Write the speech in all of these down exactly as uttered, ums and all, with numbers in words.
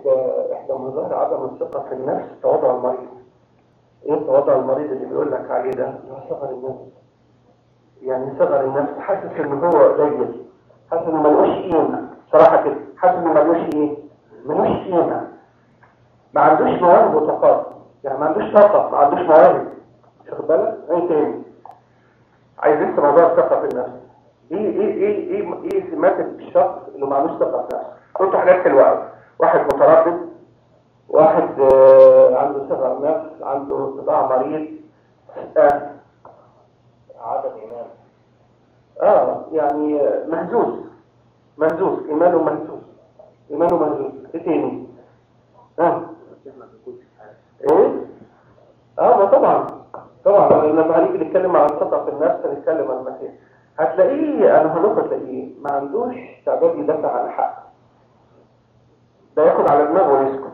احدى مظاهر عدم الثقه في النفس تواضع المريض. ايه التواضع المريض اللي بيقول لك عليه ده؟ هو صغر النفس. يعني صغر النفس، حاسس ان هو قليل، حاسس انه ملوش قيمه، صراحه كده، حاسس انه ملوش ايه؟ ملوش قيمه. ما عندوش مواهب وطاقات، يعني ما عندوش طاقه، ما عندوش مواهب. واخد بالك؟ ايه تاني؟ عايز لسه موضوع الثقه في النفس. ايه ايه ايه ايه ايه سمات الشخص اللي ما عندوش ثقه في نفسه؟ قلت حاجات حلوه قوي. واحد متردد، واحد آه عنده صغر نفس، عنده صداع مريض، آه عدم ايمان. اه يعني مهزوز، مهزوز، ايمانه مهزوز، ايمانه مهزوز. ايه تاني؟ اه ايه؟ اه ما طبعا طبعا لما هنيجي نتكلم عن الثقه في النفس هنتكلم عن المسيح. هتلاقيه انا هنقول هتلاقيه ما عندوش استعداد يدافع عن الحق. ده ياخد على دماغه ويسكت.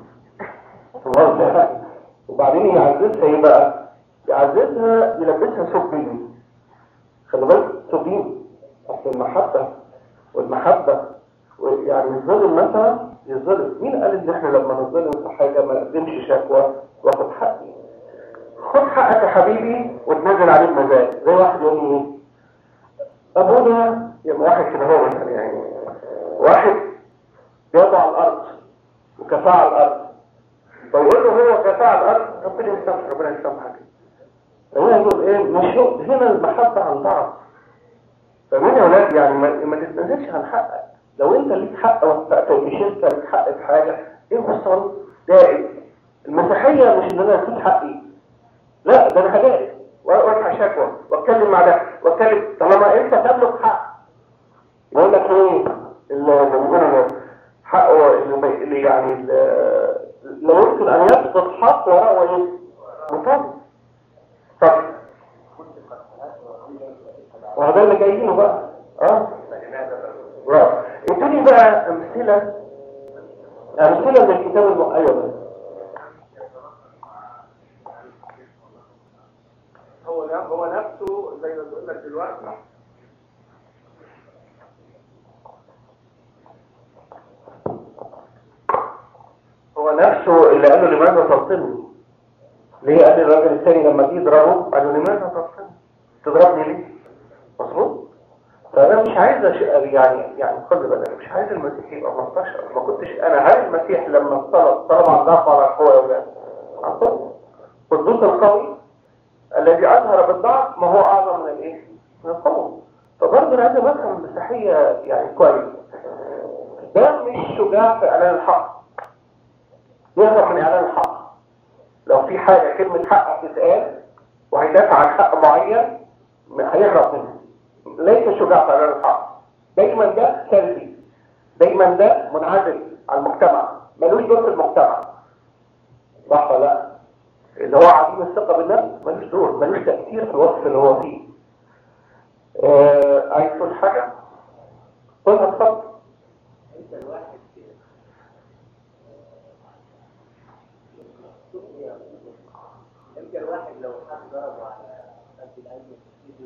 وبعدين يعززها ايه بقى؟ يعززها يلبسها ثوب دين. خلي بالك ثوب دين. اصل المحبه والمحبه يعني الظلم مثلا يظلم. مين قال ان احنا لما نظلم في حاجه ما نقدمش شكوى واخد حقي؟ خد حقك يا حبيبي وتنزل عليه بمزاج. زي واحد يقول لي ايه؟ ابونا يبقى واحد كده هو مثلا، يعني واحد يضع على الارض وكفاه على الارض، فيقول له هو كفاه على الارض، ربنا يسامحك، ربنا يسامحك. هنا يقول ايه؟ مش هنا المحبه عن بعض. فمين يا ولاد؟ يعني ما, ما تتنازلش عن حقك. لو انت ليك حق وانت مش انت ليك حق في حاجه، ايه وصل دائم. المسيحيه مش ان انا اسيب حقي، لا ده انا هدائم وارفع شكوى واتكلم مع ده واتكلم. طالما انت تملك حق، يقول لك ايه اللي بيقولوا حقه اللي يعني اللي لو يمكن ان يسقط حق وراءه ايه؟ مطالب. طب وهذا اللي جايينه بقى. اه برافو. ادوني بقى امثله امثله من الكتاب المقيد. هو هو نفسه زي ما بقول لك دلوقتي، هو نفسه اللي قال له لماذا تلطمني؟ ليه؟ قال الراجل الثاني لما جه يضربه قال له لماذا تلطمني؟ تضربني ليه؟ مظبوط؟ فانا مش عايز أش... يعني يعني خد بالك، مش عايز المسيح يبقى مستشعر. ما كنتش انا. هل المسيح لما طلب طلب عن ضعف على القوه يا ولاد؟ عن ضعف. قدوس القوي الذي اظهر بالضعف ما هو اعظم من الايه؟ من القوه. فبرضه انا عايز افهم المسيحيه يعني كويس. ده مش شجاع في اعلان الحق. يهرب من اعلان الحق. لو في حاجه كلمه حق هتتقال وهيدافع عن حق معين هيهرب منها. ليس شجاع في اعلان الحق. دايما ده سلبي، دايما ده منعزل عن المجتمع، ملوش دور في المجتمع. صح ولا لا؟ اللي هو عديم الثقه بالنفس ملوش دور، ملوش تاثير في الوصف اللي هو فيه. آه، عايز تقول حاجه؟ قولها اتفضل. انت الواحد انت الواحد لو حد ضربه على قد القلب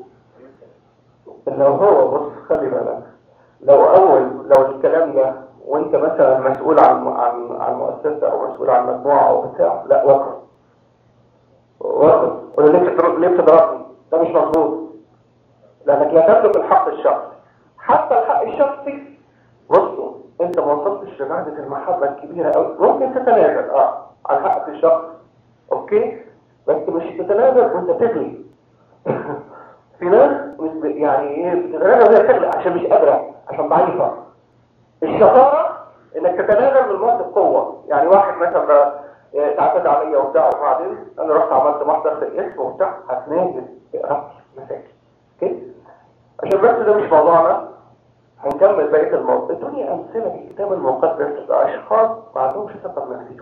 لو هو بص خلي بالك، لو اول لو الكلام ده وانت مثلا مسؤول عن عن عن مؤسسه او مسؤول عن مجموعه او بتاع، لا وقف وقف. ولا ليه بتضرب؟ ليه بتضربني؟ ده مش مظبوط، لانك لا تملك الحق الشخصي. حتى الحق الشخصي بصوا انت ما وصلتش لدرجه المحبه الكبيره قوي. ممكن تتنازل اه عن حقك الشخصي، اوكي، بس مش تتنازل وانت تغلي. في ناس يعني ايه بتتنازل وهي تغلي عشان مش قادره، عشان ضعيفه. الشطاره انك تتنازل من موقف قوه. يعني واحد مثلا تعتدى عليا وبتاع، وبعدين انا رحت عملت محضر في الاسم وبتاع، هتنازل تقرا مساكن اوكي. عشان بس ده مش موضوعنا، هنكمل بقيه الموضوع. ادوني امثله في الكتاب المقدس لاشخاص ما عندهمش ثقه بنفسهم.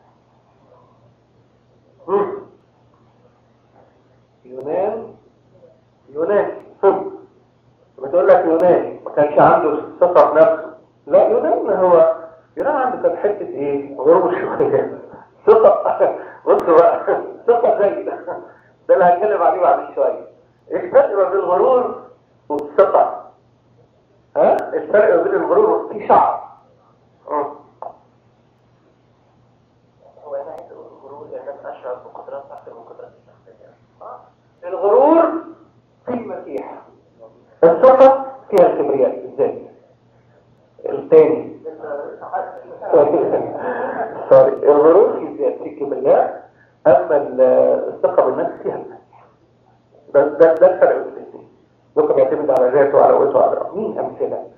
يونان يونان ثم بتقول لك يونان ما كانش عنده ثقه بنفسه. لا، يونان هو يونان عنده كانت حته ايه؟ غرور شويه. ثقه بصوا بقى، ثقه زي ده ده اللي هنتكلم عليه بعد شويه. ايه الفرق ما بين الغرور والثقه؟ ها؟ الفرق ما بين الغرور في شعر. اه اشعر بقدرات اكثر من قدرات الشخصيه. الغرور في المسيح، الثقة فيها الكبرياء. ازاي؟ الثاني سوري، الغرور في زيادة الكبرياء، اما الثقة بالنفس فيها المسيح. ده ده ده الفرق بين الاثنين. ممكن بيعتمد على ذاته وعلى قوته وعلى مين. امثله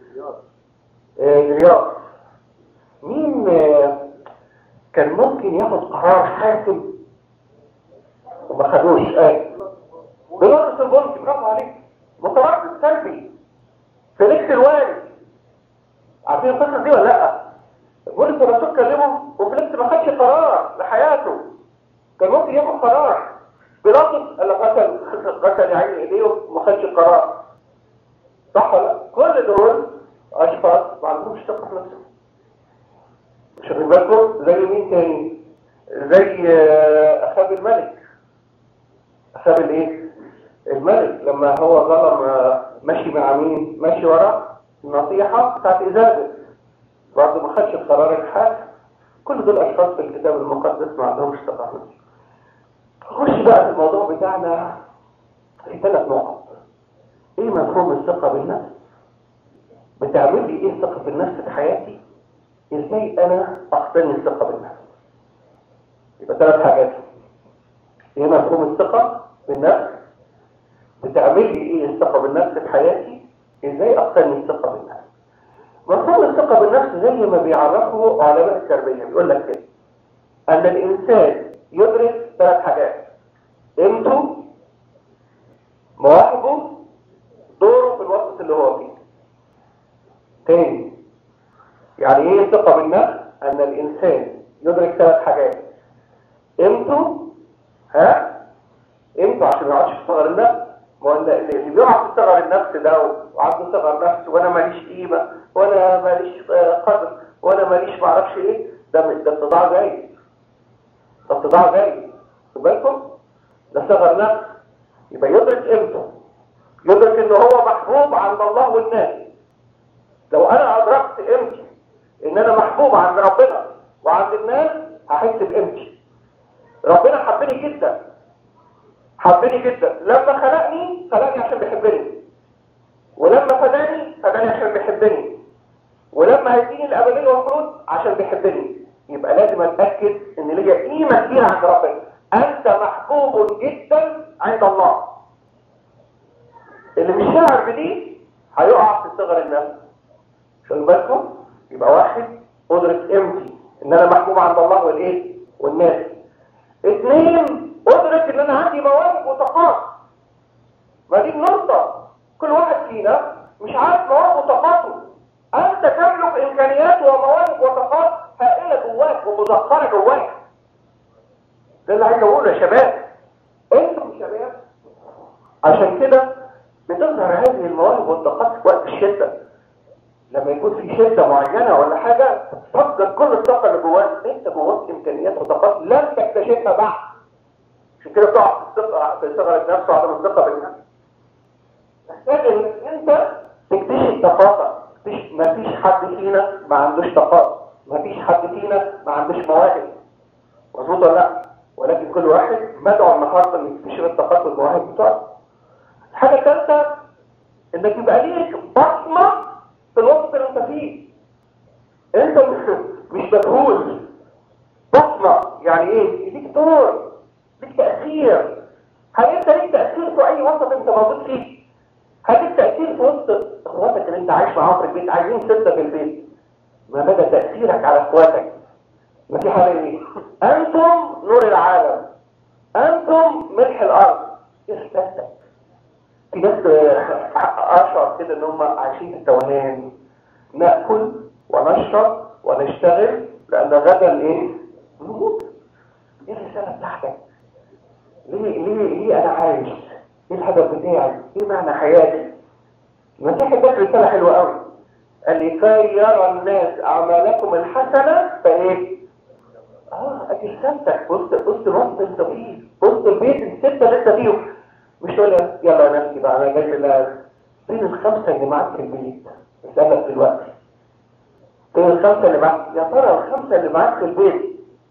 الرياض، مين كان ممكن ياخد قرار حاسم وما خدوش؟ اه بلغة البولت، برافو عليك، متردد سلبي. فيليكس الوالد، عارفين القصه دي ولا لا؟ بولت الرسول كلمه وفيليكس ما خدش قرار لحياته، كان ممكن ياخد قرار. بيلاطس اللي قتل قتل يعني ايديه وما خدش قرار، صح ولا لا؟ كل دول اشخاص ما عندهمش ثقه في نفسهم. مش واخدين بالكم؟ زي مين تاني؟ زي اخاب الملك. اخاب الايه؟ الملك لما هو ظلم ماشي مع مين؟ ماشي ورا النصيحه بتاعت ايزابل، برضه ما خدش قرار الحاكم. كل دول اشخاص في الكتاب المقدس ما عندهمش ثقه في نفسهم. نخش بقى في الموضوع بتاعنا في ثلاث نقط. ايه مفهوم الثقة بالنفس؟ بتعمل لي ايه الثقة بالنفس في حياتي؟ ازاي انا اقتني الثقة بالنفس؟ يبقى ثلاث حاجات. ايه مفهوم الثقة بالنفس؟ بتعمل لي ايه الثقة بالنفس في حياتي؟ ازاي اقتني الثقة بالنفس؟ مفهوم الثقة بالنفس زي ما بيعرفه علماء التربية، بيقول لك كده ان الانسان يدرك ثلاث حاجات: قيمته، مواهبه، دوره في الوسط اللي هو فيه. تاني، يعني ايه الثقة بالنفس؟ ان الانسان يدرك ثلاث حاجات: قيمته، ها قيمته عشان ما يقعدش في صغر النفس. ما اللي بيقع في صغر النفس ده وعنده صغر نفس، وانا ماليش قيمه، وانا ماليش قدر، وانا ماليش معرفش ايه، ده ده اتضاع جاي، ده اتضاع جاي. خد بالكم، ده صغر نفس. يبقى يدرك قيمته، يدرك ان هو محبوب عند الله والناس. لو انا ادركت قيمتي ان انا محبوب عند ربنا وعند الناس، هحس بقيمتي. ربنا حبني جدا، حبني جدا. لما خلقني خلقني عشان بيحبني، ولما فداني فداني عشان بيحبني، ولما هيديني الابديه والخلود عشان بيحبني. يبقى لازم اتاكد ان ليا قيمه كبيره عند ربنا. انت محبوب جدا عند الله. اللي مش شاعر بدي هيقع في صغر النفس. خلوا بالكم، يبقى واحد ادرك قيمتي ان انا محبوب عند الله والايه والناس. اثنين، ادرك ان انا عندي مواهب وطاقات. ما دي النقطه، كل واحد فينا مش عارف مواهب وطاقاته. انت تملك امكانيات ومواهب وطاقات هائله جواك ومذخره جواك. ده اللي عايز اقوله يا شباب، انتم شباب. عشان كده بتظهر هذه المواهب والطاقات في وقت الشده. لما يكون في شده معينه ولا حاجه تفجر كل الطاقه اللي جواك. انت جواك امكانيات وطاقات لم تكتشفها بعد. عشان كده تقع في الثقه في صغر النفس وعدم الثقه بالنفس. محتاج ان انت تكتشف طاقاتك. ما فيش حد فينا ما عندوش طاقات، ما فيش حد فينا ما عندوش مواهب، مظبوط ولا لا؟ ولكن كل واحد مدعو النهارده انه يكتشف الطاقات والمواهب بتاعته. الحاجه الثالثه، انك يبقى ليك بصمه في الوسط اللي انت فيه. انت مش مجهول. بصمه يعني ايه؟ ليك دور، ليك تاثير. هل انت ليك تاثير في اي وسط انت موجود فيه؟ هل ليك تاثير في وسط اخواتك اللي انت عايش معاهم في البيت؟ عايزين سته في البيت. ما بدا تاثيرك على اخواتك؟ ما في حاجه ايه؟ انتم نور العالم، انتم ملح الارض. احساسك. في ناس اشعر كده ان هم عايشين في التوهان. ناكل ونشرب ونشتغل لان غدا ايه؟ نموت. ايه الرساله بتاعتك؟ ليه ليه ليه انا عايش؟ ايه الهدف بتاعي؟ ايه معنى حياتي؟ المسيح اداك رساله حلوه قوي. قال لكي يرى الناس اعمالكم الحسنه فايه؟ اه ادي رسالتك وسط وسط الوسط انت فيه، وسط البيت السته اللي انت فيهم. مش تقول يلا يا نفسي بقى انا جاي لله. فين الخمسه اللي معاك في البيت؟ اسالك دلوقتي، فين الخمسه اللي معاك؟ يا ترى الخمسه اللي معاك في البيت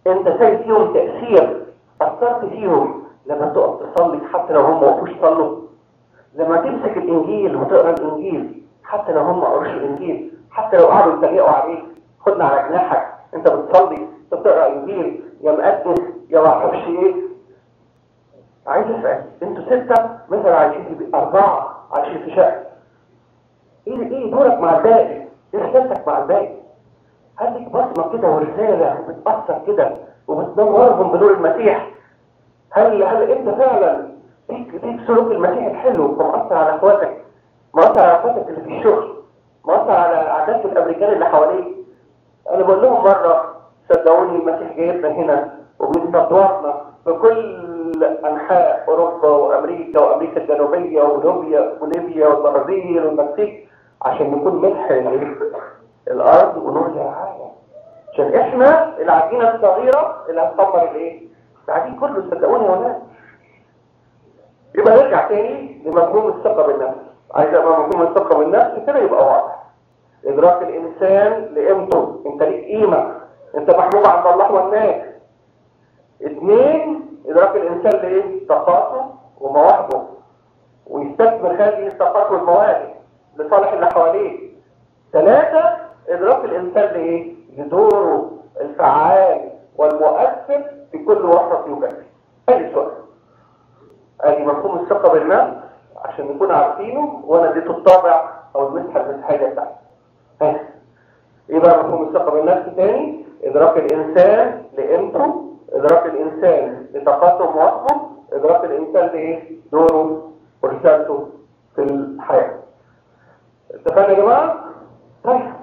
انت شايف فيهم تأثير، أثرت فيهم لما تقف تصلي حتى لو هم ما وقفوش صلوا؟ لما تمسك الإنجيل وتقرا الإنجيل حتى لو هم ما قروش الإنجيل، حتى لو قعدوا يتريقوا عليك، خدنا على جناحك، انت بتصلي، انت بتقرا إنجيل، يا مقدس يا ما اعرفش ايه. عايز اسال، انتوا ستة مثلا عايشين في أربعة عايشين في شقة، ايه ايه دورك مع الباقي؟ ايه رسالتك مع الباقي؟ هل لك بصمة كده ورسالة وبتأثر كده وبتنورهم بنور المسيح؟ هل هل انت فعلا فيك فيك سلوك المسيح الحلو ومأثر على اخواتك، مأثر على اخواتك اللي في الشغل، مأثر على عادات الامريكان اللي حواليك؟ انا بقول لهم مرة صدقوني المسيح جايبنا هنا وبيستضيفنا في كل انحاء اوروبا وامريكا وامريكا الجنوبية وليبيا وليبيا والبرازيل والمكسيك عشان نكون ملح الارض ونور للعالم، عشان احنا العجينة الصغيرة اللي هتطمر الايه؟ العجين كله. صدقوني يا ولاد. يبقى نرجع تاني لمفهوم الثقة بالنفس. عايز ابقى مفهوم الثقة بالنفس كده يبقى واضح. ادراك الانسان لقيمته، انت ليك قيمة، انت محبوب عند الله والناس. اثنين، ادراك الانسان لايه؟ طاقاته ومواهبه، ويستثمر هذه الطاقات والمواهب لصالح اللي حواليه. ثلاثة، ادراك الانسان لايه؟ لدوره الفعال والمؤثر في كل وسط يوجد. ادي سؤال، ادي مفهوم الثقة بالنفس عشان نكون عارفينه، وانا اديته الطابع او المسحة المسحية بتاعتي. ها ايه بقى مفهوم الثقة بالنفس تاني؟ ادراك الانسان لقيمته، ادراك الانسان لطاقاته ومواهبه، ادراك الانسان لايه؟ دوره ورسالته في الحياة. اتفقنا يا جماعة؟ طيب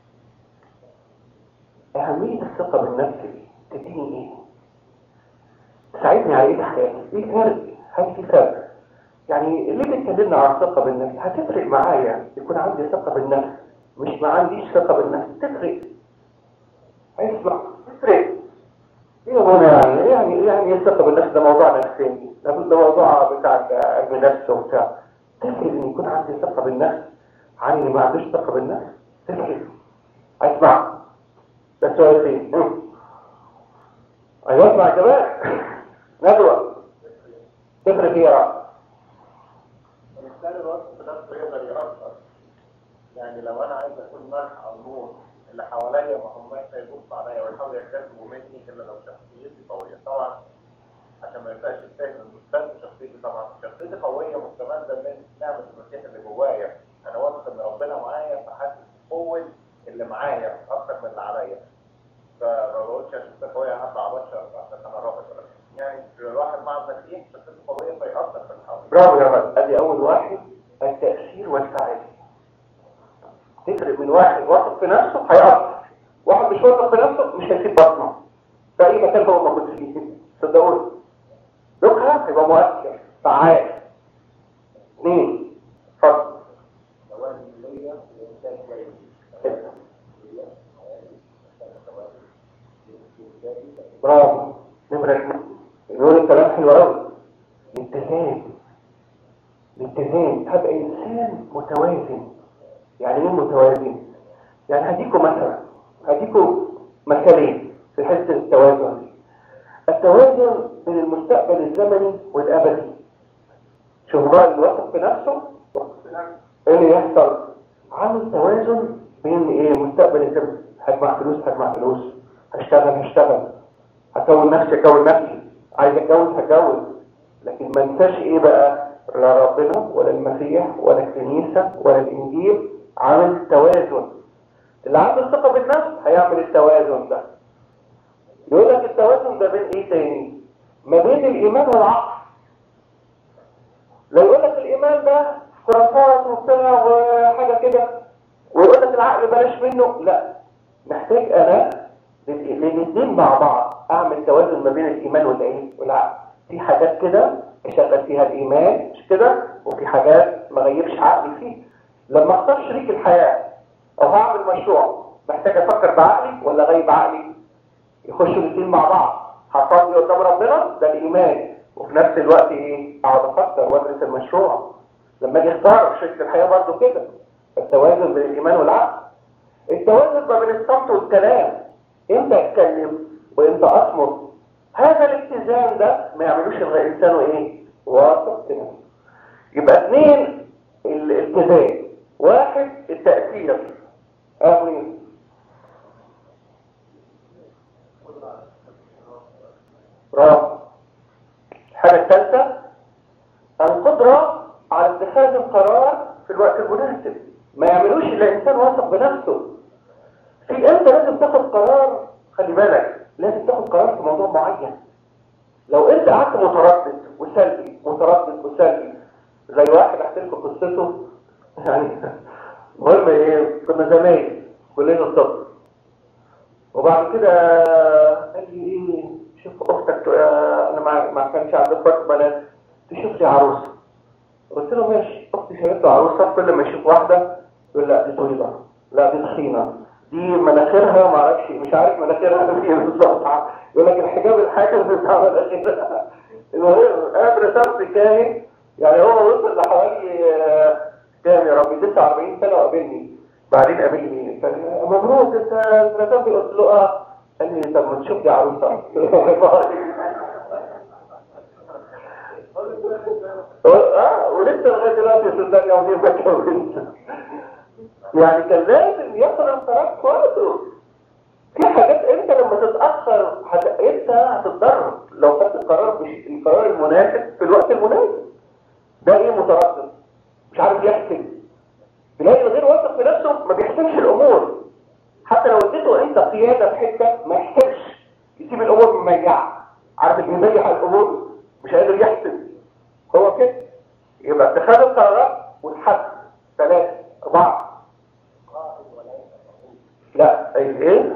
اهمية الثقة بالنفس دي تديني ايه؟ تساعدني على ايه في حياتي؟ ايه فرق؟ هل في فرق؟ يعني اللي بيتكلمنا عن الثقة بالنفس هتفرق معايا يكون عندي ثقة بالنفس، مش ما عنديش ثقة بالنفس. تفرق. اسمع، تفرق. ايه هنا يعني يعني يعني الثقة بالنفس ده موضوع نفسي، ده موضوع بتاع علم نفس وبتاع. تفرق ان يكون عندي ثقة بالنفس عن اللي ما عندوش ثقة بالنفس؟ تفرق. اسمع، ده سؤال فين؟ ايوه اسمع يا شباب. ندوة تفرق ايه يا رب؟ الإنسان الوصف بنفسه يقدر يأثر. يعني لو أنا عايز أكون ملح أو نور، اللي حواليا ما هماش هيبصوا عليا ويحاولوا يكتسبوا مني إلا لو شخصيتي قوية. طبعا عشان ما يبقاش الفهم المستند شخصيتي، طبعا شخصيتي قوية مستمدة من نعمة المسيح اللي جوايا. أنا واثق إن ربنا معايا فحاسس قوة اللي معايا أكتر من اللي عليا. فما بقولش شخصيتي قوية هطلع بشر عشان أنا رابط ولا يعني الواحد مع المسيح شخصيته قوية فيأثر في الحوالي. برافو يا رب. ادي اول واحد، التأثير والفعالية. تفرق من واحد واثق في نفسه هيأثر، واحد مش واثق في نفسه مش هيسيب بصمه في اي مكان هو موجود فيه. صدقوني دكها هيبقى مؤثر فعال. اثنين، اتفضل. برافو. نمرة اثنين يقول الكلام حلو قوي. الاتزان. الاتزان هبقى انسان متوازن. يعني ايه متوازن؟ يعني هديكم مثلا هديكم مثالين في حته التوازن دي. التوازن بين المستقبل الزمني والابدي. شوف بقى اللي واثق في نفسه ايه اللي يحصل؟ عامل توازن بين ايه؟ المستقبل الزمني، هجمع فلوس هجمع فلوس، هشتغل هشتغل، هكون نفسي هكون نفسي، عايز اتجوز هتجوز. لكن ما انساش ايه بقى؟ لا ربنا ولا المسيح ولا الكنيسه ولا الانجيل. عامل توازن. اللي عنده الثقة بالنفس هيعمل التوازن ده. يقول لك التوازن ده بين ايه تاني؟ ما بين الايمان والعقل. لا يقول لك الايمان ده خرافات وبتاع وحاجة كده، ويقول لك العقل بلاش منه. لا، محتاج انا للاثنين مع بعض اعمل توازن ما بين الايمان والايه والعقل. في حاجات كده اشغل فيها الايمان مش كده، وفي حاجات ما غيرش عقلي فيه. لما اختار شريك الحياة او هعمل مشروع محتاج افكر بعقلي ولا غيب عقلي؟ يخشوا الاثنين مع بعض. هصلي قدام ربنا ده الايمان، وفي نفس الوقت ايه؟ اقعد افكر وادرس المشروع. لما اجي اختار شريك الحياة برضه كده. التوازن بين الايمان والعقل. التوازن ما بين الصمت والكلام. امتى اتكلم وامتى اصمت. هذا الاتزان ده ما يعملوش الانسان ايه؟ واثق في نفسه. يبقى اثنين الالتزام، واحد التأثير. امين. برافو. الحاجة الثالثة القدرة على اتخاذ القرار في الوقت المناسب. ما يعملوش الا انسان واثق بنفسه. في انت لازم تاخد قرار، خلي بالك لازم تاخد قرار في موضوع معين. لو انت قعدت متردد وسلبي متردد وسلبي، زي واحد احكي لكم قصته يعني. المهم ايه، كنا زمايل كلنا الطب، وبعد كده قال لي ايه، شوف اختك، انا ما ما كانش عندي اخوات بنات، تشوف لي عروسه. قلت له ماشي. اختي شافت له عروسه، كل ما يشوف واحده يقول لا دي طويله، لا دي تخينه، دي مناخيرها ما اعرفش، مش عارف مناخيرها فين بالظبط، يقول لك الحجاب الحاكم بتاع مناخيرها. المهم انا رسمت كاهن، يعني هو وصل لحوالي كام يا ربي تسعة وأربعين سنه وقابلني، بعدين قابلني مبروك انت رسمت. قلت له اه. قال لي طب ما تشوف لي عروسه. اه ولسه لغايه دلوقتي صدقني يومين بتكلم. يعني كان لازم ياخد القرار في وقته. في حاجات انت لما تتاخر هت... انت هتتضرر لو خدت القرار مش القرار المناسب في الوقت المناسب. ده ايه، متردد مش عارف يحسب. تلاقي الغير واثق في نفسه ما بيحسبش الامور، حتى لو اديته انت قياده في حته ما يحسبش، يسيب الامور مميعه. عارف اللي بيميع الامور مش قادر يحسب، هو كده. يبقى اتخاذ القرارات والحد. ثلاثة أربعة. لا ايه؟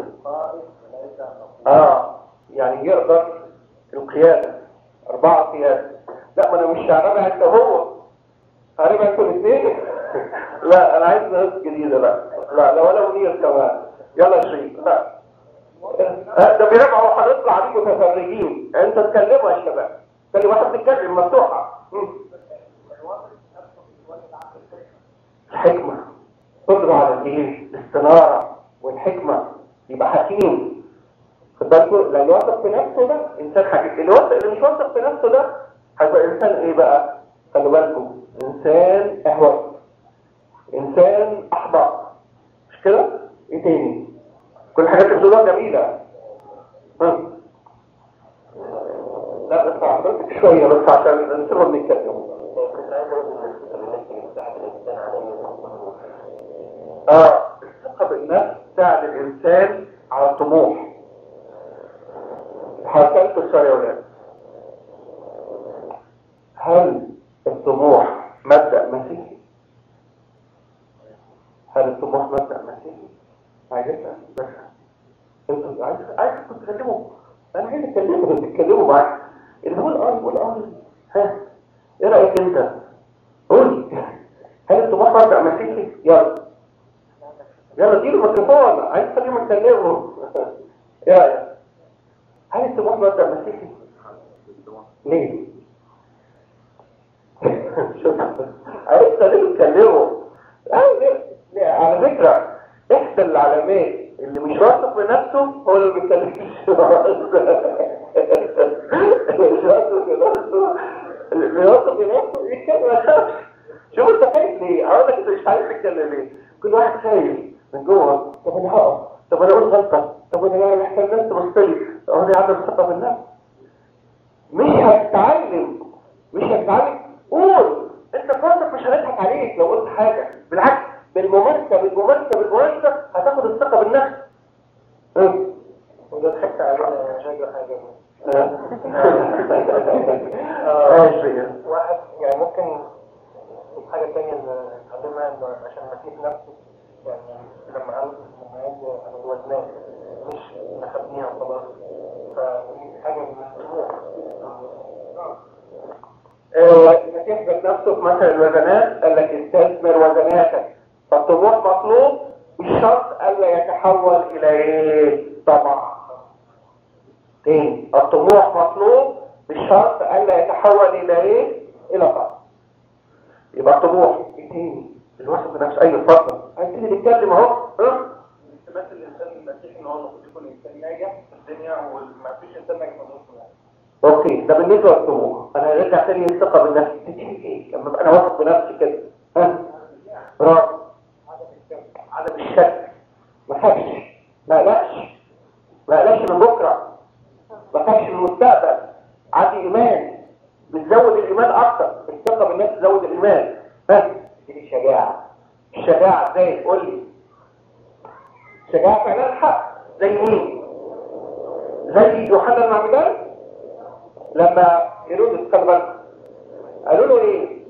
اه يعني يقدر القيادة. أربعة قيادة. لا ما أنا مش هربع أنت هو، هربع أنتوا الاثنين. لا أنا عايز ناس جديدة. لا لا لا ولا منير كمان. يلا يا شريف. لا ده بيرجعوا هنطلع عليكم متفرجين. أنت تكلموا يا شباب، خلي واحد بيتكلم مفتوحة. الحكمة، قدرة على الايه؟ الاستنارة والحكمة. يبقى حكيم. خد بالكم، لان واثق في نفسه ده انسان حكيم. اللي واثق اللي مش واثق في نفسه ده هيبقى انسان ايه بقى؟ خلوا بالكم، انسان اهوج، انسان احبط. مش كده؟ ايه تاني؟ كل الحاجات اللي بتقولوها جميلة. ها؟ لا بس حضرتك شوية بس عشان نسيبهم نتكلم. اه الثقة بالنفس تساعد الانسان على الطموح. حسنت السؤال يا ولاد. هل الطموح مبدأ مسيحي؟ هل الطموح مبدأ مسيحي؟ عايز اسال بس انتوا عايز عايز تتكلموا. انا عايز اتكلموا تتكلموا معايا. اللي هو الان يقول اه. ها ايه رايك انت؟ قول. هل الطموح مبدأ مسيحي؟ يلا يلا اديله الميكروفون، عايز تخليهم يتكلموا. ايه رايك؟ هل الطموح مبدأ مسيحي؟ ليه؟ عايز تخليهم يتكلموا. على فكره احدى العلامات اللي مش واثق بنفسه هو اللي ما بيتكلمش. مش واثق بنفسه، اللي واثق بنفسه يتكلم ما يخافش. شوف انت خايف ليه؟ هقول لك انت مش عايز تتكلم ليه؟ كل واحد خايف من جوه. طب انا هقف، طب انا اقول غلطه، طب انا محتاج الناس تبص لي، هو دي عدم ثقه بالنفس. مش هتتعلم مش هتتعلم قول. انت فرصك مش هنضحك عليك لو قلت حاجه، بالعكس بالممارسه بالممارسه بالممارسه هتاخد الثقه بالنفس. امم وده ضحكت علينا حاجه حاجه اه واحد يعني ممكن الحاجه الثانيه اللي اتعلمها انه عشان مسيح نفسه، يعني لما قال لما قال الوزنات مش نخبيها وخلاص، فدي حاجه من الطموح. المسيح ذات نفسه في مثل الوزنات قال لك استثمر وزناتك. فالطموح مطلوب، مش شرط الا يتحول الى ايه؟ طمع. تاني، الطموح مطلوب مش شرط الا يتحول الى ايه؟ الى طمع. يبقى الطموح ايه تاني؟ الوصف بنفسه. ايوه اتفضل، عايزين نتكلم اهو. بس الانسان المسيحي ان هو المفروض يكون انسان ناجح في الدنيا وما فيش انسان ناجح في النص. اوكي، ده بالنسبه للطموح. انا هرجع تاني للثقه بالنفس. تديني ايه لما ابقى انا واثق بنفسي كده؟ ها؟ برافو. عدم الشك، ما خافش، ما قلقش، ما قلقش من بكره، ما خافش من المستقبل، عندي ايمان، بتزود الايمان اكتر. الثقه بالنفس تزود الايمان. ها؟ دي شجاعه. الشجاعه ازاي؟ قول لي. شجاعه فعلا الحق زي مين؟ زي يوحنا المعمدان لما هيرودس خلي بالك قالوا له ايه؟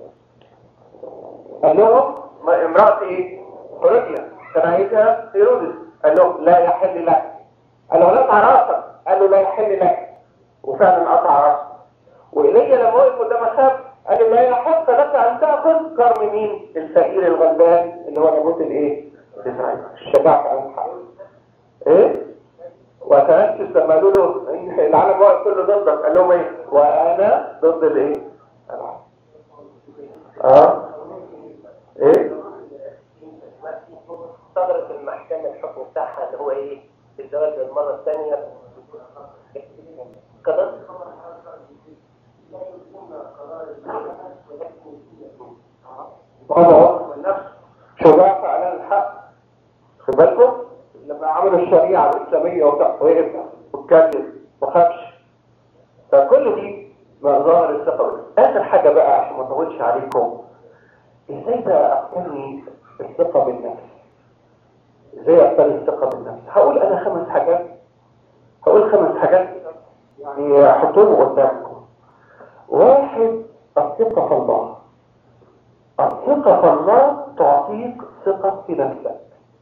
قال لهم امرأة ايه؟ هيروديا كان عايزها هيرودس، قال له لا يحل لك. قال له قطع راسك، قال له لا يحل لك، وفعلا قطع راسه. وإيليا لما وقف قدام الخاب قال له لا يحق لك ان تاخذ كرم مين؟ الفقير الغلبان اللي هو نابوت الايه؟ الشجاعة عن الحق. ايه؟ وتنفس لما قالوا له ان العالم واقف كله ضدك، قال لهم ايه؟ وانا ضد الايه؟ العالم. اه ايه؟ صدرت المحكمة الحكم بتاعها اللي هو ايه؟ الزواج للمرة الثانية قرار هذا النفس شجاعة على الحق. خد بالكم لما عملوا الشريعة الإسلامية وقف واتكلم وخافش. فكل دي مظاهر الثقة. آخر حاجة بقى عشان ما اطولش عليكم، ازاي بقى اقتني الثقة بالنفس؟ ازاي اقتني الثقة بالنفس؟ هقول انا خمس حاجات، هقول خمس حاجات يعني حطوهم قدامكم. واحد، الثقة في الله. الثقة في الله تعطيك ثقة في نفسك.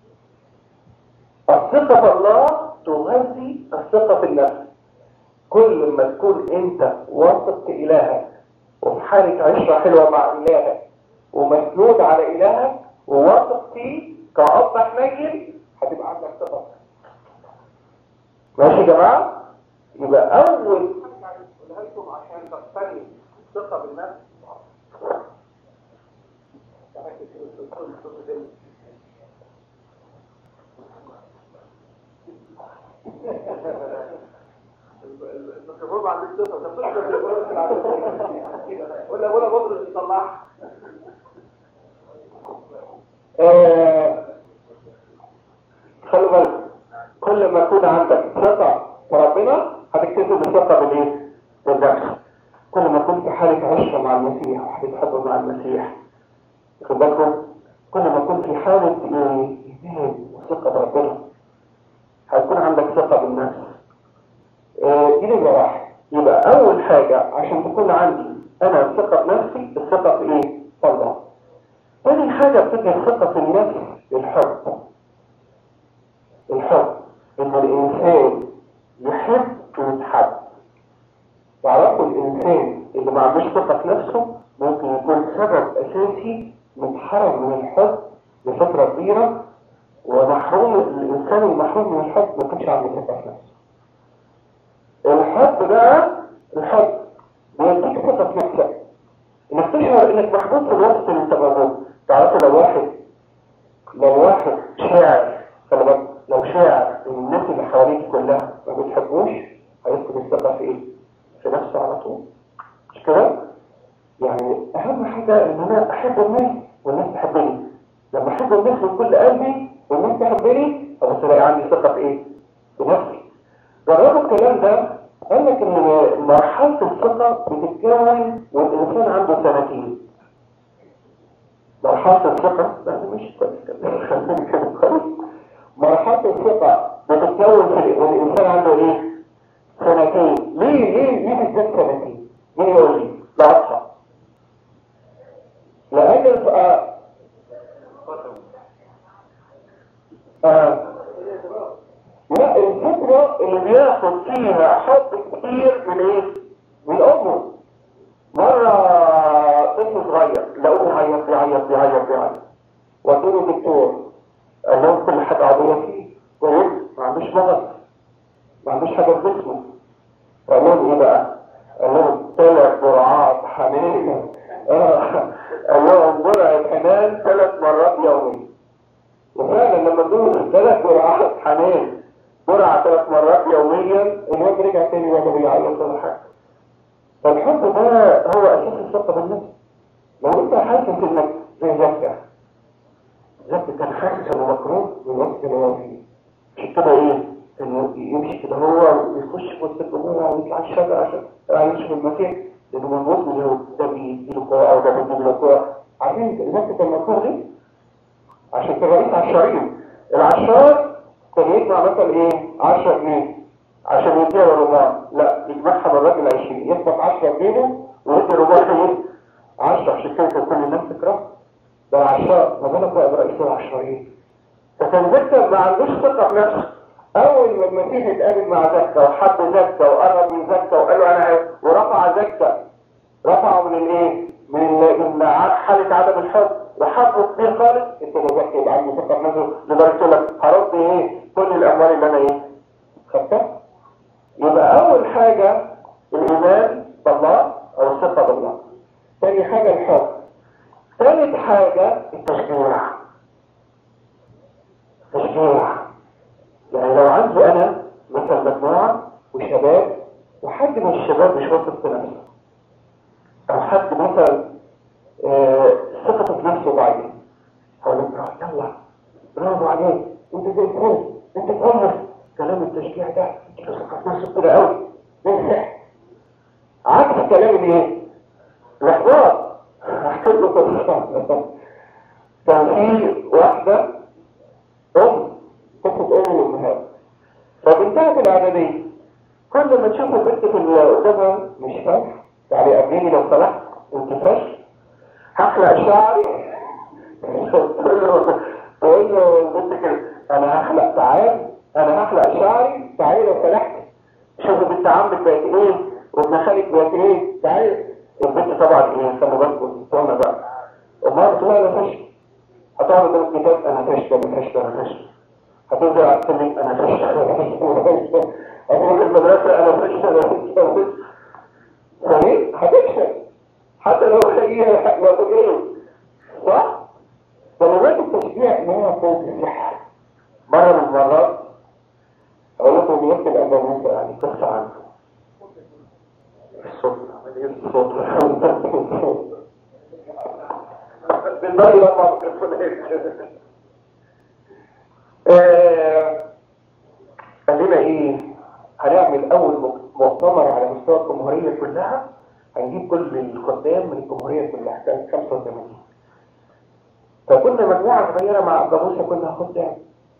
الثقة في الله تغذي الثقة في النفس. كل ما تكون انت واثق في إلهك وفي حالة عشرة حلوة مع إلهك ومسنود على إلهك وواثق فيه كأب حنين، هتبقى عندك ثقة. ماشي يا جماعة؟ يبقى أول حاجة قولها لكم عشان تقتني الثقة بالنفس. الميكروفون عندك ثقة، طب تقدر الميكروفون في العالم ولا ولا بطل يطلعها. خلوا بالك، كل ما يكون عندك ثقة في ربنا هتكتسب الثقة بالايه؟ بالنفس. كل ما كنت في حالة عشرة مع المسيح وحالة حب مع المسيح، خد بالكم، كل ما كنت في حالة ايمان وثقة بربنا هتكون عندك ثقة بالنفس. دي نمرة واحد. يبقى أول حاجة عشان تكون عندي أنا ثقة بنفسي، الثقة في إيه؟ في الله. تاني حاجة بتدي الثقة في النفس الحب. الحب إن الإنسان يحب ويتحب. تعرفوا الإنسان اللي ما عندوش ثقة في نفسه ممكن يكون سبب أساسي متحرم من الحب لفترة كبيرة، ومحروم. الإنسان المحروم من الحب ما يكونش عنده ثقة في نفسه. الحب بقى، الحب بيديك ثقة في نفسك، انك تشعر انك محبوب في الوقت اللي انت موجود. تعرفوا لو واحد لو واحد شاعر، لو شاعر الناس اللي حواليك كلها ما بتحبوش، هيفقد الثقة في ايه؟ في نفسه على طول. مش كده؟ يعني اهم حاجة ان انا احب الناس والناس تحبني. لما احب الناس من كل قلبي والناس تحبني، ابص الاقي عندي ثقة في ايه؟ في نفسي. جربوا الكلام ده. قال لك ان مرحلة الثقة بتتكون والإنسان عنده سنتين. مرحلة الثقة لا مش كويس. مرحلة الثقة بتتكون والإنسان عنده ايه؟ سنتين. ليه ليه ليه بالذات سنتين؟ مين يقول لي؟ لا أصحى. لأن الفقاء آه لا، الفترة اللي بياخد فيها حب كتير من ايه؟ من امه. مرة طفل صغير لقوه بيعيط بيعيط بيعيط بيعيط، ودوله دكتور قال لهم كل حاجة عضوية فيه كويس، ما عندوش مغص، ما عندوش حاجة في جسمه. قال لهم ايه بقى؟ قال لهم ثلاث جرعات حنان. قال لهم جرعة حنان ثلاث مرات يوميا. وفعلا لما ادوله ثلاث جرعات يوميا الواد رجع تاني وهو بيعيط ولا حاجه. فالحب ده هو اساس الثقه بالنفس. لو انت حاسس انك زي زكا زكا كان حاسس انه مكروه بالوقت اللي هو فيه، مش كده ايه؟ انه يمشي كده هو ويخش في وسط الجمهور ويطلع الشجره عشان يعني يشوف المسيح، لانه موجود له ده بيديله قوه او ده بيديله قوه. عارفين زكا كان مكروه ليه؟ عشان كان رئيس عشارين. العشار كان يجمع مثلا ايه؟ عشرة جنيه عشان يديها للرباع، لا يجمعها بالراجل عشرين، يخبط عشرة جنيه ويدي الرباع ايه؟ عشرة. عشان كده كان كل الناس تكره ده العشار، ما بالك بقى برئيس العشارين. فكان زكا ما عندوش ثقه في نفسه. اول ما المسيح اتقابل مع زكا وحب زكا وقرب من زكا وقال له انا ورفع زكا، رفعه من الايه؟ من من حاله عدم الحب وحبه كبير خالص. انت لو زكا يبقى عنده ثقه في نفسه لدرجه لك هرد ايه؟ كل الاموال اللي انا ايه؟ خدتها. يبقى اول حاجه الايمان بالله او الثقه بالله. ثاني حاجه الحب. ثالث حاجه التشجيع. تشجيع يعني لو عندي انا مثلا مجموعه وشباب وحد من الشباب مش واثق في نفسه، او حد مثلا آه ثقته في نفسه ضعيفه، هقول له يلا برافو عليك انت زي الفل انت كويس. كلام التشجيع ده انت ثقه في نفسك كده قوي ننصح. عكس كلام الايه؟ الاحباط. احكي له قصه. كان في واحده ام قصه ام الامهات، فبنتها في الاعداديه كل ما تشوف البنت في اللي قدامها مش فاهم يعني قابليني لو سمحت انت فاش هحلق شعري. تقول له البنت كده انا هحلق تعال انا هحلق شعري تعالي لو سمحت شوف بنت عمك بقت ايه وابن خالك بقت ايه تعالي. البنت طبعا ايه خلي بالكم استنى بقى امها بتقول انا فاشل، هتقعد قدام الكتاب انا فاشل انا فاشل انا فاشل، هتنزل على السلم انا فاشل انا فاشل، هتروح المدرسه انا فاشل انا فاشل. فايه؟ هتفشل حتى لو هي لو ايه صح؟ ضرورات التشجيع ان هي فوق الصحه. مره من المرات اقول لكم بيحكي الابا موسى يعني قصه عنه. الصوت عمليه الصوت بالله لما خلينا ايه هنعمل اول مؤتمر على مستوى الجمهوريه كلها، هنجيب كل الخدام من الجمهوريه كلها، كانت خمسة وثمانين. فكنا مجموعه صغيره مع ابا موسى كنا خدام.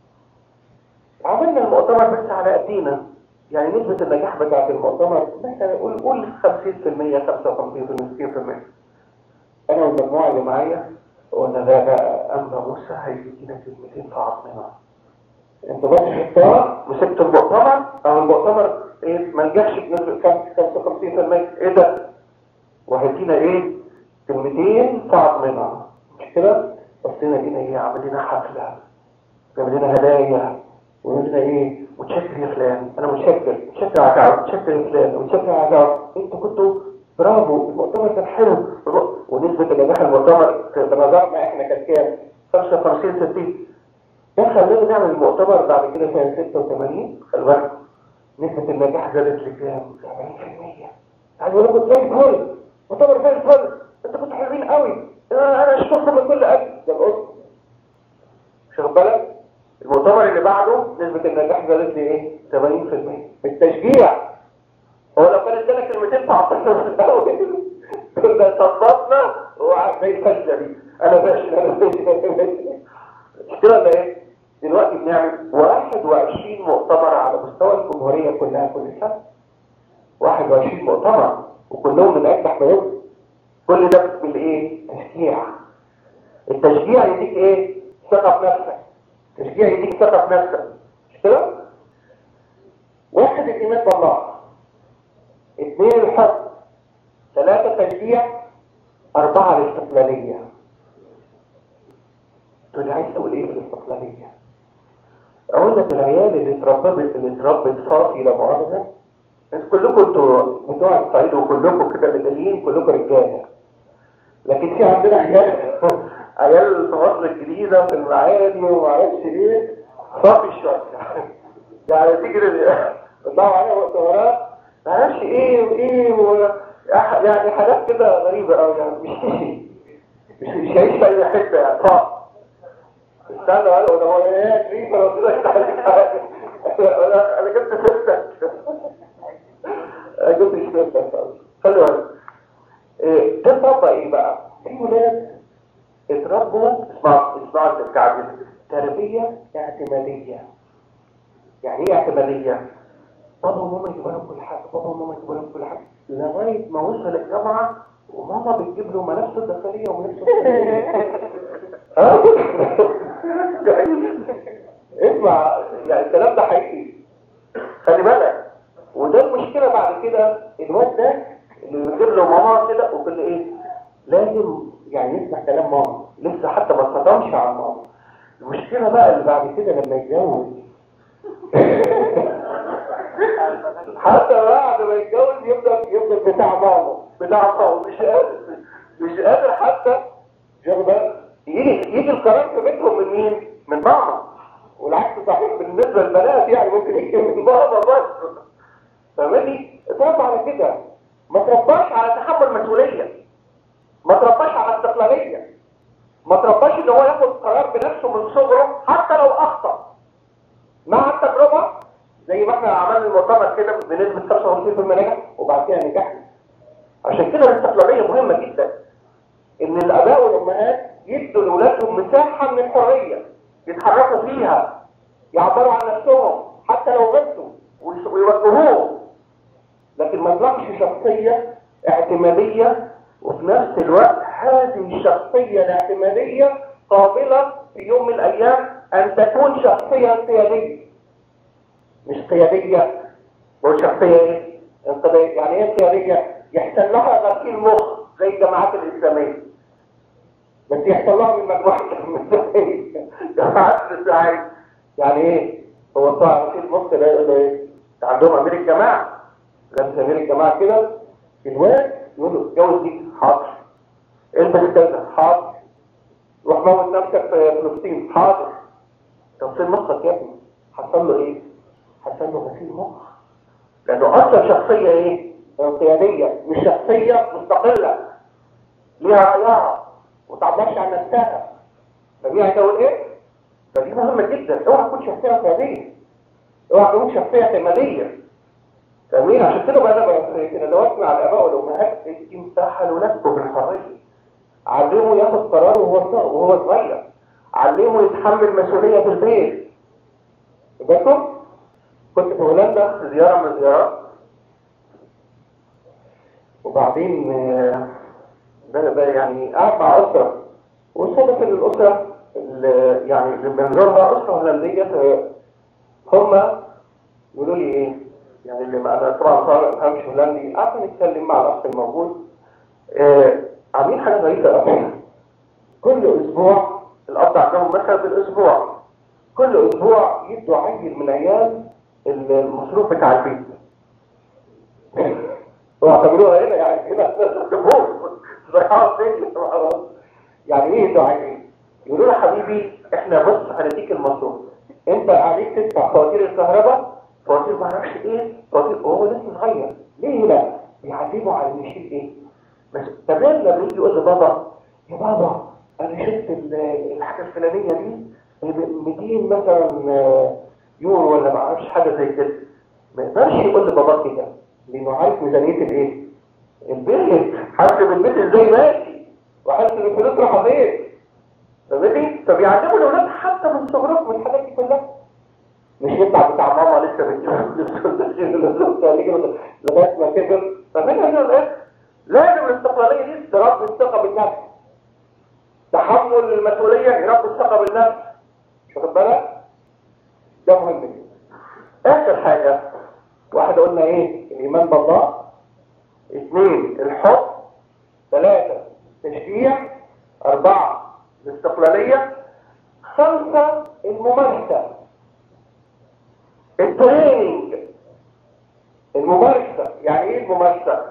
عملنا المؤتمر بس على قدينا، يعني نسبه النجاح بتاعت المؤتمر مثلا قول قول خمسين في المية خمسة وخمسين في المية ستين في المية. انا والمجموعه اللي معايا قلنا ده بقى ابا موسى هيدينا كلمتين في عظمنا. انت بس حطها مسكت المؤتمر او المؤتمر ايه ما نجحش بنسبه خمسة وخمسين في المية ايه ده؟ وهدينا ايه؟ كلمتين في عظمنا مش كده؟ بصينا لقينا ايه؟ عمل لنا حفله، جاب لنا هدايا وقال لنا ايه؟ متشكر يا فلان، انا متشكر متشكر على تعب متشكر يا فلان متشكر على تعب، انتوا كنتوا برافو المؤتمر كان حلو. ونسبه النجاح المؤتمر تنظرنا احنا كانت كام؟ خمسة وخمسين ستين. ده خلينا نعمل المؤتمر بعد كده سنه ستة وثمانين. خلي بالك نسبه النجاح زادت لكام؟ سبعين في المية. عايز اقول لكم زي الفل مؤتمر زي الفل انتوا كنتوا حلوين قوي انا اشكركم من كل قلبي. ده القصه واخد بالك؟ المؤتمر اللي بعده نسبه النجاح زادت لايه؟ ثمانين في المية. التشجيع هو لو كان ادانا كلمتين تعطينا في الاول كنا صدقنا وعمال الفشله دي انا فاشل انا فاشل انا فاشل مش كده ولا ايه؟ دلوقتي بنعمل واحد وعشرين مؤتمر على مستوى الجمهوريه كلها كل سنه. واحد وعشرين مؤتمر وكلهم من اجنح ما يمكن. كل ده بالايه؟ تشجيع. التشجيع يديك ايه؟ ثقه في نفسك. التشجيع يديك ثقه في نفسك مش كده؟ واحد الايمان بالله، اثنين الحب، ثلاثه تشجيع، اربعه الاستقلاليه. تقول عايز تقول ايه في الاستقلاليه؟ اقول لك العيال اللي اتربت اللي اتربت صافي لا مؤاخذه، انتوا كلكم انتوا بتوع الصعيد وكلكم كده اللي كلكم رجاله، لكن في عندنا عيال عيال في مصر الجديده في المعادي وما اعرفش ايه صافي شويه يعني تيجي بيطلعوا عليها مؤتمرات معرفش ايه وايه و... يعني حاجات كده غريبة قوي يعني مش مش مش هيعيش في اي حتة يعني صح. استنى قالوا ده هو ايه كريم انا قلت لك حاجة انا انا جبت ستة انا جبت ستة خلي بالك. ايه تطبق ايه بقى؟ في ولاد اتربوا اسمعوا اسمعوا الكعب تربية اعتمادية. يعني ايه اعتمادية؟ بابا وماما يجيبوا لهم كل حاجة، بابا وماما يجيبوا لهم كل حاجة لغاية ما وصل الجامعة وماما بتجيب له ملابسه الداخلية وملابسه الخارجية. اسمع يعني الكلام ده حقيقي خلي بالك. وده المشكلة بعد كده الواد ده اللي بيجيب له ماما كده وكل ايه لازم يعني يسمع كلام ماما لسه حتى ما اتصدمش عن ماما. المشكلة بقى اللي بعد كده لما يتجوز حتى بعد ما يتجوز يفضل يفضل بتاع ماما بتاع ماما مش قادر مش قادر حتى يجي يجي القرار في بيتهم من مين؟ من ماما. والعكس صحيح بالنسبة للبنات يعني ممكن يجي من بابا بس. فاهمني؟ اتربى على كده ما ترباش على تحمل مسؤولية ما ترباش على استقلالية ما ترباش ان هو ياخد قرار بنفسه من صغره حتى لو اخطأ مع التجربة زي ما احنا عملنا المؤتمر كده بنسبة خمسة وخمسين بالمية نجح وبعد كده نجحنا. عشان كده الاستقلالية مهمة جدا ان الاباء والامهات يدوا لاولادهم مساحة من الحرية يتحركوا فيها يعبروا عن نفسهم حتى لو غلطوا ويوجهوهم لكن ما تلاقيش شخصية اعتمادية وفي نفس الوقت هذه الشخصية الاعتمادية قابلة في يوم من الايام ان تكون شخصية قيادية. مش قيادية والشخصية ايه؟ يعني ايه قيادية؟ يحصل لها غسيل مخ زي الجماعات الاسلامية بس يحصل لها من مجموعة جماعات الاسلامية. يعني ايه؟ هو طبعا غسيل مخ ده يقول له ايه؟ عندهم امير الجماعة لابس امير الجماعة كده الواد يقول له اتجوز دي حاضر البس كذا حاضر روح موت نفسك في فلسطين حاضر. غسيل مخك يا ابني حصل له ايه؟ حصل له غسيل مخ لانه اصلا شخصية ايه؟ قيادية مش شخصية مستقلة ليها رأيها وتعبرش عن نفسها. فدي هتقول ايه؟ فدي مهمة جدا. اوعى تكون شخصية قيادية اوعى تكون شخصية اعتمادية. فاهمين؟ عشان كده بقى انا كده دلوقتي مع الاباء والامهات امسحوا لنفسه بالحرية. علموا ياخد قراره وهو وهو صغير. علموا يتحمل مسؤولية في البيت. فاكركم؟ كنت في هولندا في زيارة من الزيارات وبعدين ده ده يعني قاعد مع أسرة وصدف ان الأسرة اللي يعني اللي بنزورها أسرة هولندية هم يقولوا لي ايه يعني اللي انا طبعا طالع ما فهمش هولندي قعدنا نتكلم مع الأخ الموجود آه عاملين حاجة غريبة قوي. كل أسبوع الأب عندهم مثلا في الأسبوع كل أسبوع يدوا عيل من عيال المصروف بتاع البيت واعتبروها هنا يعني كده الجمهور ضيعوا فين يعني ايه يدوا عيل يقولوا له حبيبي احنا بص هنديك المصروف انت عليك تدفع فواتير الكهرباء فواتير ما اعرفش ايه فواتير وهو لسه صغير ليه لا يعلموا على يشيل ايه بس تمام لما يجي يقول لبابا يا بابا انا شفت الحاجه الفلانيه دي مئتين مثلا يورو ولا ما اعرفش حاجه زي كده ما يقدرش يقول لبابا كده لانه عارف ميزانيه الايه البيت حاسب البيت ازاي ماشي وحاسب الفلوس راح فين فاهمني فبيعلموا الاولاد حتى من صغرهم من الحاجات دي كلها مش يطلع بتاع ماما لسه بتجيب لغايه ما كبر فاهمين ايه لازم الاستقلاليه دي تربي الثقه بالنفس تحمل المسؤوليه يربي الثقه بالنفس واخد بالك ده مهم جدا. اخر حاجه واحد قلنا ايه الايمان بالله اثنين الحب ثلاثه تشجيع اربعه الاستقلاليه خمسه الممارسه التريننج الممارسه. يعني ايه الممارسه؟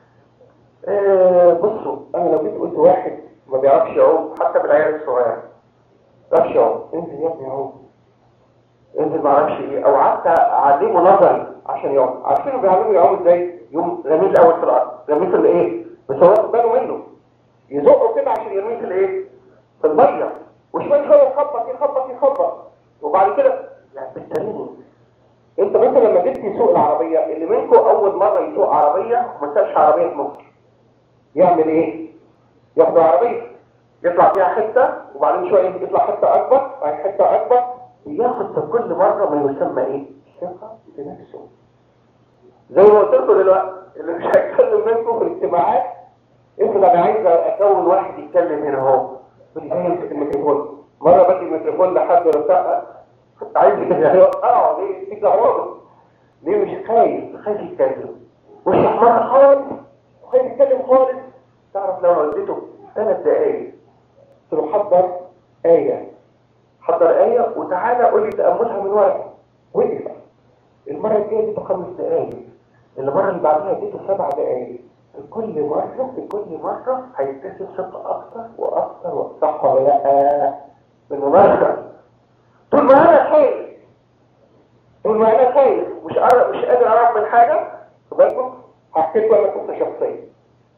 آه بصوا انا لو جيت قلت واحد ما بيعرفش يعوم حتى بالعيال الصغير ما بيعرفش يعوم انزل يا ابني يعوم انزل ما اعرفش ايه او حتى اعلمه نظري عشان عشان يعوم. عارفين بيعلموا يعوموا ازاي؟ يقوم رميه الاول في الارض، رميه في الايه؟ بس هو واخد باله منه، يزقه كده عشان يرميه في الايه؟ في الميه، وشويه شويه يخبط يخبط يخبط، وبعد كده يعني بالتريننج. انت مثلا لما جيت تسوق العربيه، اللي منكم اول مره يسوق عربيه وما سابش عربيه في مصر يعمل ايه؟ ياخد عربيه يطلع فيها حته، وبعدين شويه يطلع حته اكبر، وبعدين حته اكبر، وياخد في كل مره ما يسمى ايه؟ ثقه في نفسه. زي ما قلت لكم دلوقتي، اللي مش هيتكلم منكم في الاجتماعات، افرض انا عايز اكون واحد يتكلم هنا اهو، يمسك الميكروفون، مره بدي الميكروفون لحد رفقه عايز يوقعه، ليه؟ في كهرباء، ليه؟ مش خايف، خايف يتكلم، مش احمر خالص، خايف يتكلم خالص. تعرف لو وديته ثلاث دقايق قلت له حضر آية، حضر آية وتعالى قول لي تأملها من ورقة، وقف. المرة الجاية اديته خمس دقايق، المرة اللي بعدها اديته سبع دقايق. في كل مرة في كل مرة هيكتسب ثقة أكتر وأكتر وأكتر، ولا لأ؟ بالممارسة. طول ما أنا خايف، طول ما أنا خايف مش قادر مش قادر أعرف من حاجة، خد بالكم هحكي لكم أنا قصة شخصية.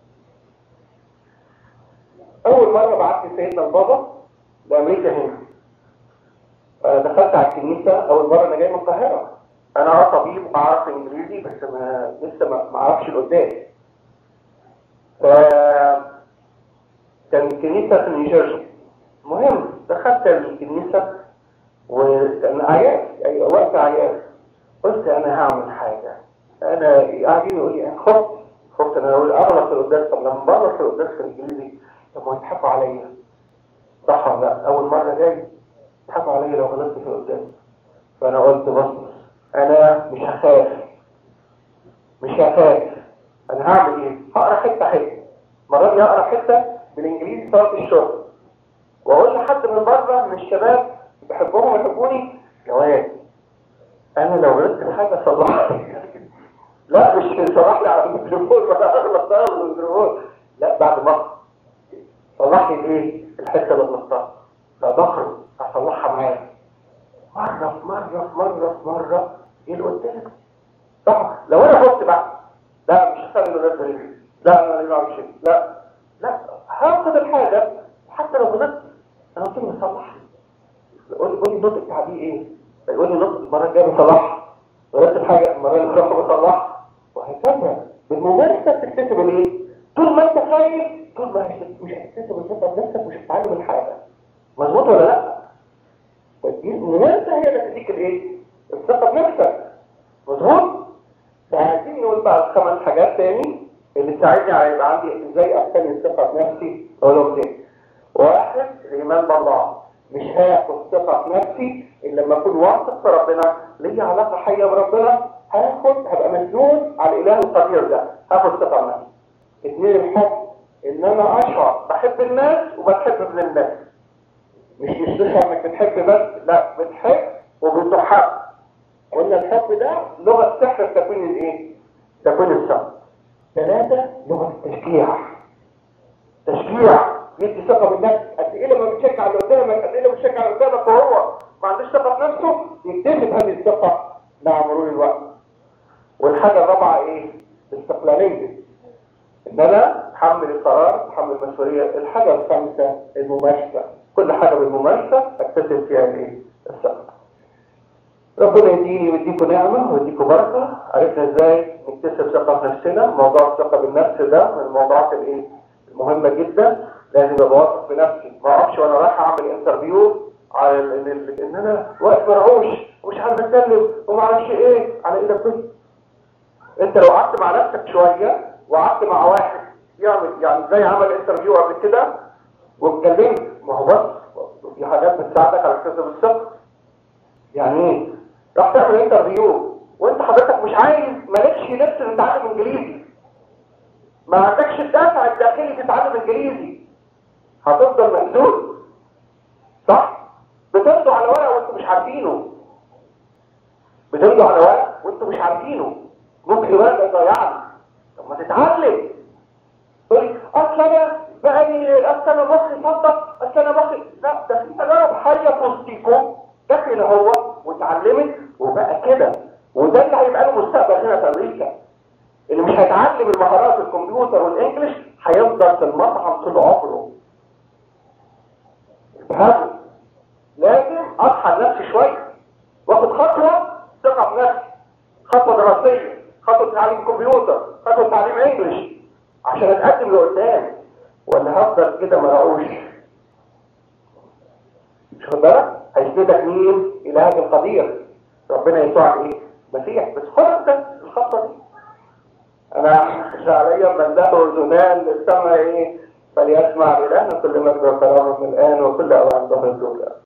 أول مرة بعت سيدنا البابا لأمريكا هنا، دخلت على الكنيسة أول مرة. أنا جاي من القاهرة، أنا اه طبيب وأعرف إنجليزي، بس ما لسه ما أعرفش القدام. ف كان الكنيسة في نيوجيرسي. المهم دخلت الكنيسة وكان عيال، يعني وقت عيال. قلت أنا هعمل حاجة، أنا قاعدين يقول لي أنا خفت خفت أنا أقول أغلط في القداس. طب لما بغلط في القداس في الإنجليزي طب ما يضحكوا عليا، صح ولا لا؟ أول مرة جاي يضحكوا عليا لو غلطت في القداس. فأنا قلت بص، أنا مش هخاف مش هخاف أنا هعمل إيه؟ هقرأ حتة حتة. مرة دي هقرأ حتة بالإنجليزي صارت الشغل، وأقول لحد من بره من الشباب بحبهم ويحبوني يا واد أنا لو غلطت في حاجة صلحني. لا مش صلح لي على الميكروفون ولا أغلط على الميكروفون، لا بعد ما صلح لي إيه؟ الحتة اللي غلطتها، فبخرج أصلحها معايا مرة في مرة في مرة في مرة إيه اللي قدامي. صح؟ لو أنا خفت بقى لا مش هخلي الناس دي، لا أنا ما شيء، لا لا هاخد الحاجة حتى لو غلطت أنا قلت له صلح. يقول لي قول لي نطق التعبير إيه؟ يقول لي نطق المرة الجاية بصلحها، غلطت الحاجة المرة اللي راح بصلحها، وهكذا. بالممارسة بتكتسب الإيه؟ طول ما أنت خايف طول ما مش هتكتسب الثقة بنفسك، مش هتتعلم الحاجة. مظبوط ولا لا؟ الممارسة هي اللي تديك الايه؟ الثقة بنفسك. مظبوط؟ فعايزين نقول بقى الخمس حاجات تاني اللي تساعدني على يبقى عندي ازاي اقتني الثقة بنفسي. اقولهم تاني. واحد، الايمان بالله. مش هاخد ثقة بنفسي الا لما اكون واثق في ربنا، ليا علاقة حية بربنا، هاخد هبقى مسنون على الاله القدير ده، هاخد ثقة بنفسي. اثنين، الحب، ان انا اشعر بحب الناس وبتحب من الناس. مش مش تشعر انك بتحب بس، لا بتحب وبتحب. قلنا الحب ده لغة سحر تكوين الايه؟ تكوين الثقة. ثلاثة، لغة التشجيع. تشجيع يدي ثقة بالنفس. قد ايه لما بتشجع اللي قدامك، قد ايه لما بتشجع اللي قدامك وهو ما عندوش ثقة في نفسه، يكتسب هذه الثقة مع مرور الوقت. والحاجة الرابعة ايه؟ الاستقلالية. ان انا اتحمل القرار، اتحمل المسؤولية. الحاجة الخامسة الممارسة. كل حاجة بالممارسة اكتسب فيها الايه؟ الثقة. ربنا يديني ويديكم نعمة ويديكم بركة. عرفنا ازاي نكتسب ثقة في نفسنا. موضوع الثقة بالنفس ده من الموضوعات الايه؟ المهمة جدا. لازم ابقى واثق في نفسي، ما اقفش وانا رايح اعمل انترفيو على ان, إن انا واقف مرعوش ومش عارف اتكلم وما اعرفش ايه على ايدك كده. انت لو قعدت مع نفسك شوية وقعدت مع واحد يعمل يعني زي عمل انترفيو قبل كده واتكلمت، ما هو بس في حاجات بتساعدك على اكتساب الثقة. يعني ايه؟ راح تعمل انترفيو وانت حضرتك مش عايز، مالكش نفس تتعلم انجليزي، ما عندكش الدافع الداخلي تتعلم انجليزي، هتفضل مهزوز. صح؟ بتمضوا على ورق وانتوا مش عارفينه، بتمضوا على ورق وانتوا مش عارفينه، ممكن الورق ده يضيعني. طب ما تتعلم. تقولي اصل انا بقالي اصل انا مخي صدق، اصل انا مخي، لا ده في تجارب حيه في وسطيكم داخل هو واتعلمت وبقى كده. وده اللي هيبقى له مستقبل هنا في امريكا. اللي مش هيتعلم المهارات الكمبيوتر والانجليش هيفضل في المطعم طول عمره. فهموا؟ لازم اصحى لنفسي شويه واخد خطوه ثقه بنفسي، خطوه دراسيه، خطوه تعليم كمبيوتر، خطوه تعليم انجليش عشان اتقدم لقدام، ولا هفضل كده مرعوش؟ مش خد بالك؟ هيسندك مين؟ الهك القدير ربنا يسوع ايه؟ مسيح. بس خد انت الخطوه دي. انا شعريا من له اذنان للسمع ايه؟ فليسمع الهنا كل مجد وكرامه من الان وكل اوان ظهر الدنيا.